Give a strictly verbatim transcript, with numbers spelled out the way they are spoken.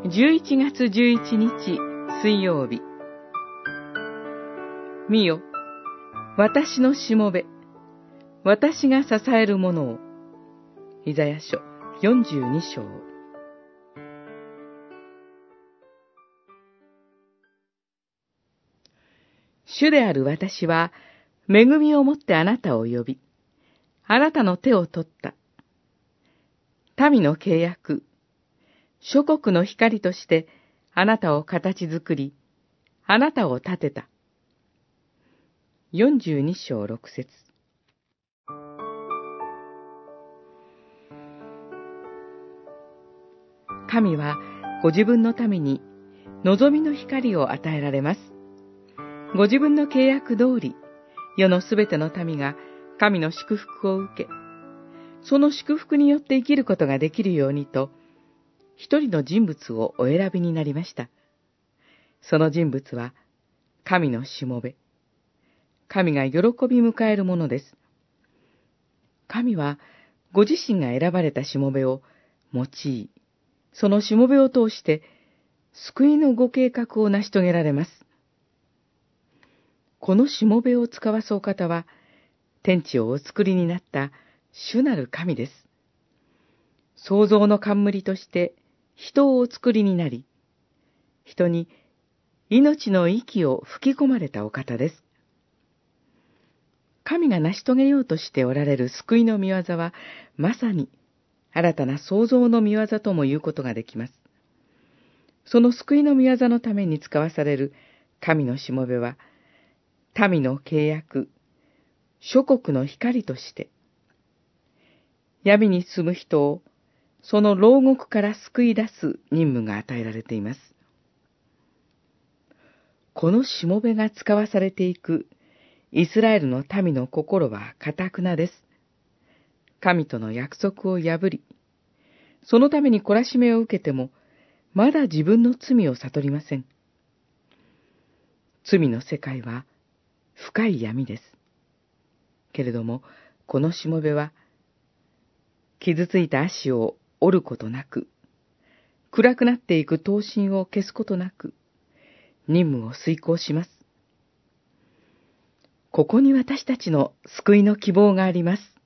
じゅういちがつじゅういちにち水曜日。見よ、私のしもべ、私が支えるものを。イザヤ書よんじゅうにしょう。主である私は、恵みをもってあなたを呼び、あなたの手を取った。民の契約、諸国の光としてあなたを形作り、あなたを立てた。よんじゅうにしょうろくせつ。神はご自分のために望みの光を与えられます。ご自分の契約通り、世のすべての民が神の祝福を受け、その祝福によって生きることができるようにと、一人の人物をお選びになりました。その人物は、神のしもべ。神が喜び迎えるものです。神は、ご自身が選ばれたしもべを用い、そのしもべを通して、救いのご計画を成し遂げられます。このしもべを使わすお方は、天地をお作りになった主なる神です。創造の冠として人をお作りになり、人に命の息を吹き込まれたお方です。神が成し遂げようとしておられる救いの御業は、まさに新たな創造の御業とも言うことができます。その救いの御業のために使わされる神のしもべは、民の契約、諸国の光として、闇に住む人をその牢獄から救い出す任務が与えられています。このしもべが使わされていくイスラエルの民の心は堅くなです。神との約束を破り、そのために懲らしめを受けても、まだ自分の罪を悟りません。罪の世界は深い闇です。けれども、このしもべは、傷ついた足を折ることなく、暗くなっていく灯身を消すことなく、任務を遂行します。ここに私たちの救いの希望があります。